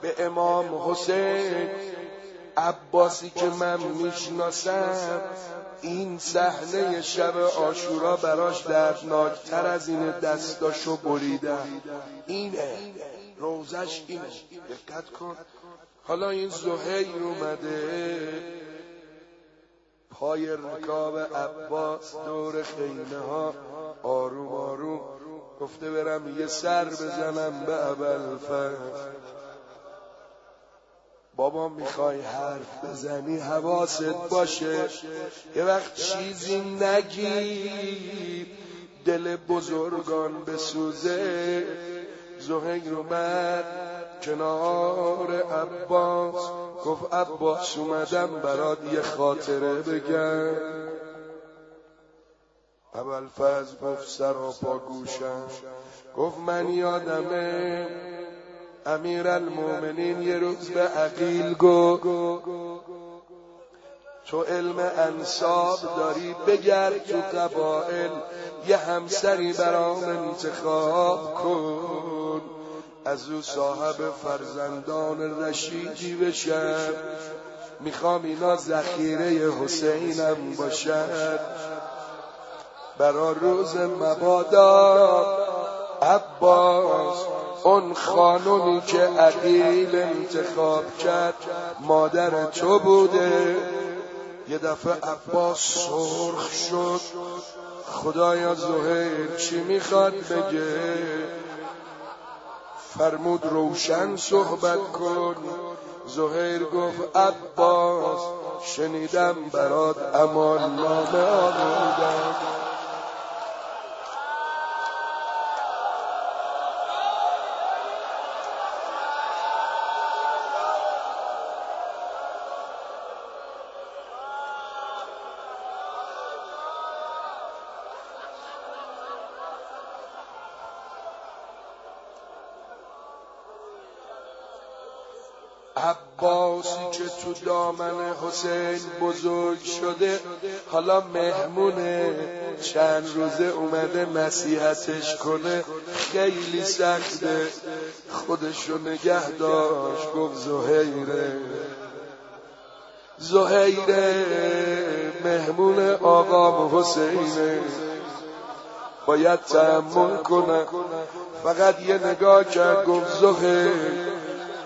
به امام حسین عباسی که من میشناسم این صحنه شب عاشورا براش دردناکتر از این دستاشو بریدم. اینه روزش، اینه. دقت کن. حالا این زهیر اومده پای رکاب عباس دور خیمه ها آروم آروم گفته برم یه سر بزنم به ابوالفضل. بابا میخوای حرف بزنی حواست باشه، یه وقت چیزی نگی دل بزرگان بسوزه. زهیر اومد کنار عباس گفت عباس اومدم برات یه خاطره بگم. ابوالفضل گفت سراپا گوشم. گفت من یادمه امیرالمومنین یه روز به عقیل گفت تو علم انساب داری بگرد تو قبائل یه همسری برام انتخاب کن، از او صاحب فرزندان رشیدی بشم، میخوام اینا ذخیره حسینم باشد برا روز مبادا. عباس اون خانومی که عقیل انتخاب کرد مادر تو بوده. یه دفعه عباس سرخ شد، خدایا زهیر چی میخواد بگه؟ فرمود روشن صحبت کن. زهیر گفت عباس شنیدم برات اماننامه آوردم. عباسی که تو دامن حسین بزرگ شده حالا مهمونه، چند روزه اومده نصیحتش کنه، خیلی سخته. خودشو نگه داشت. گفت زهیره مهمون آقام حسینه، باید تحمل کنه. فقط یه نگاه کرد گفت زهیر.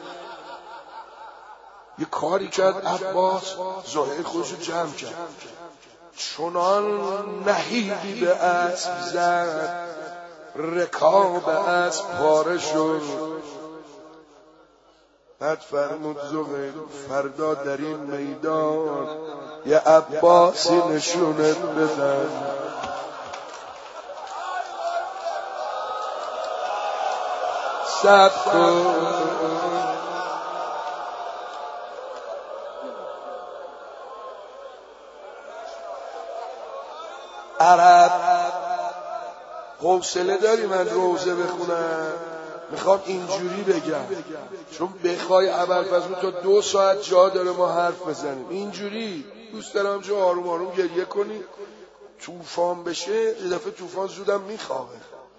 یه کاری کرد عباس، زهیر خودشو جمع کرد، چنان نهیبی به اسب زد رکاب اسب پاره شد. بعد فرمود زهیر فردا در این میدان یه عباسی نشونت بدن. صبر کن. عرب حوصله داری من روزه بخونم؟ میخوام اینجوری بگم، چون بخوای ابوالفضل تا 2 ساعت جا داره ما حرف بزنیم. اینجوری دوست دارم جو آروم آروم گریه کنی، طوفان بشه. یه دفعه طوفان زودم میخوابه.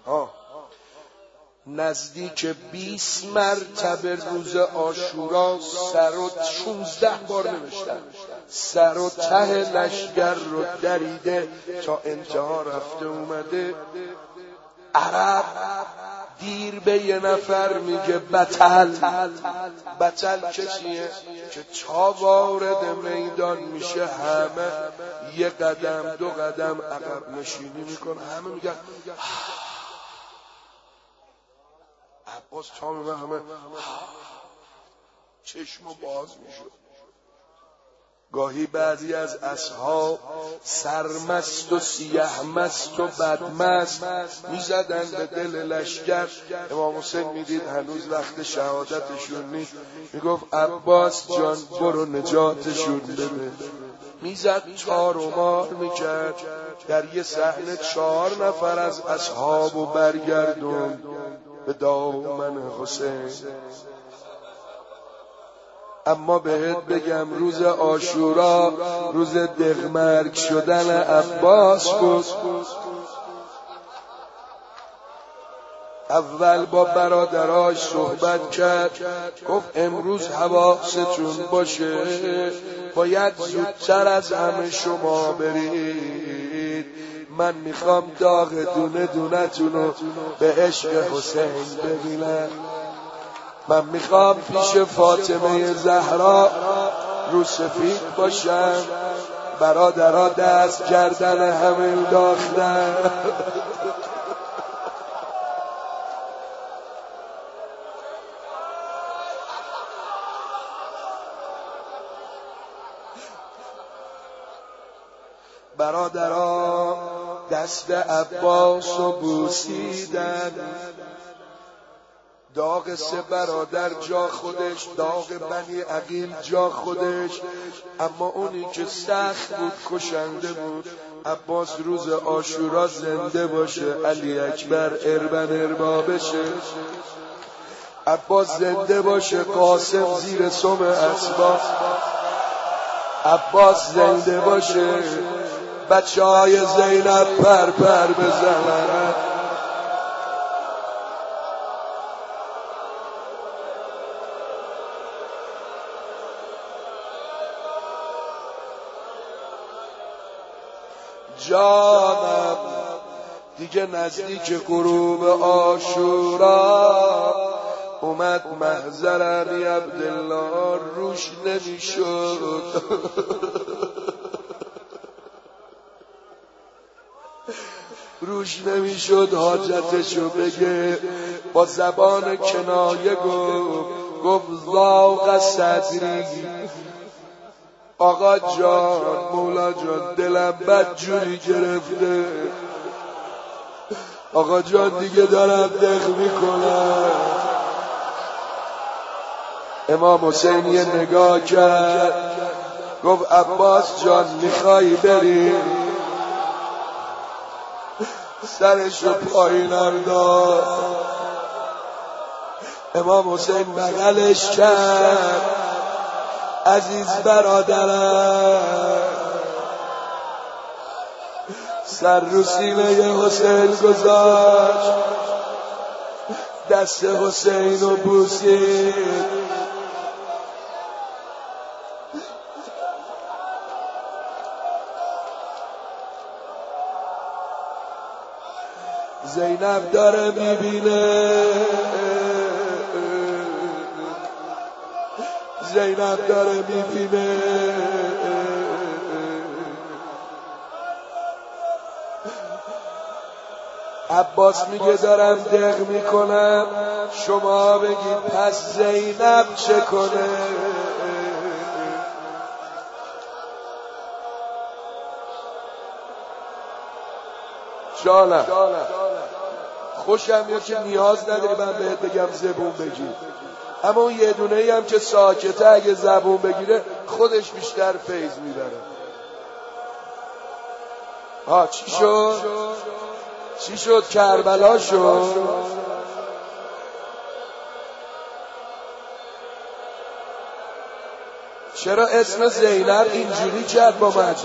نزدیک 20 مرتبه روز عاشورا سر و 16 بار نوشتن سر و ته لشگر رو دریده تا انتها رفته اومده. عرب دیر به یه نفر میگه بطل. بطل کسیه که تا وارد میدان میشه همه یه قدم 2 قدم عقب نشینی میکنه. همه میگن عباس تا میگه همه چشمو باز میشد. گاهی بعضی از اصحاب سرمست و سیه مست و بدمست میزدن به دل لشکر. امام حسین میدید هنوز وقت شهادتشون نیست، میگفت عباس جان برو نجاتشون بده. میزد تار و مار میکرد. در یه صحنه 4 نفر از اصحابو برگردون به دامن حسین. اما بهت بگم روز عاشورا روز دغمرگ شدن عباس بود. اول با برادراش صحبت کرد، گفت امروز حواستون باشه، باید زودتر از همه شما برید. من میخوام داغ دونه دونتونو به عشق حسین ببینم. من میخوام پیش فاطمه زهرا رو سفید باشم. برادرها دست گردن همه انداختن. برادرها دست عباس و بوسیدن. داغ سه برادر جا خودش، داغ بنی عقیل جا خودش، اما اونی که سخت بود کشنده بود. عباس روز عاشورا زنده باشه، علی اکبر اربن اربا بشه. عباس زنده باشه، قاسم زیر سم اسباب. عباس زنده باشه، بچه های زینب پر پر بزنن. جانم دیگه نزدیک غروب عاشورا، اومد محضر علی عبدالله روش نمیشد. روش نمیشد حاجتشو بگه. با زبان کنایه گفت ضاق صدری. آقا جان، مولا جان، دلم بد جوری گرفته. آقا جان دیگه دارم دق میکنم. امام حسین یه نگاه کرد، گفت عباس جان میخوای بری؟ سرشو پایین انداخت. امام حسین بغلش کرد، عزیز برادرم. سر رو سینه حسین گذاشت، دست حسین رو بوسید. زینب داره میبینه، زینب داره میبینه. عباس میگه دارم دق میکنم، شما بگید پس زینب چه کنه؟ جانم خوشم میاد که نیاز نداری من بهت بگم زبون بگیر، اما اون یه دونه ای هم که ساکته اگه زبون بگیره خودش بیشتر فیض میبره. چی شد؟ چی شد؟ کربلا شد؟ چرا اسم زینب اینجوری کرد با مجلس؟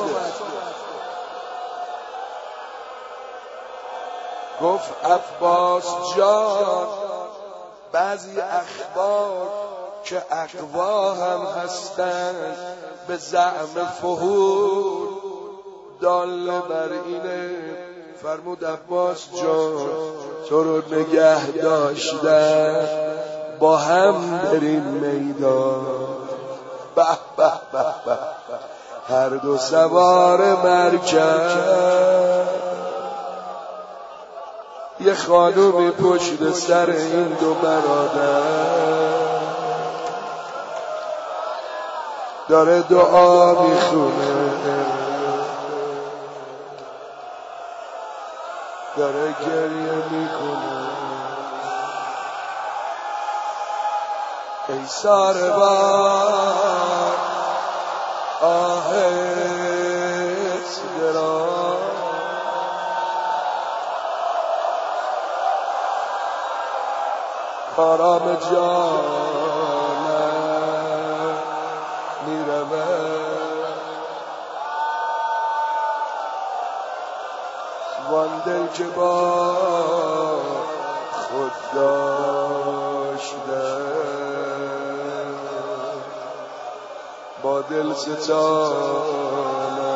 گفت عباس جان، بعضی اخبار که اقوا هم هستند به زعم فهول دال بر اینه. فرمود عباس جان تو رو نگه داشتن، با هم بریم میدان. به به به به، هر دو سوار مرکب، یه خانومی پشت سر این دو برادر داره دعا میخونه، داره گریه میکنه. ای ساربان آهست گران، کارام جانم میرود، وان دل که با خود داشتن با دل ستانم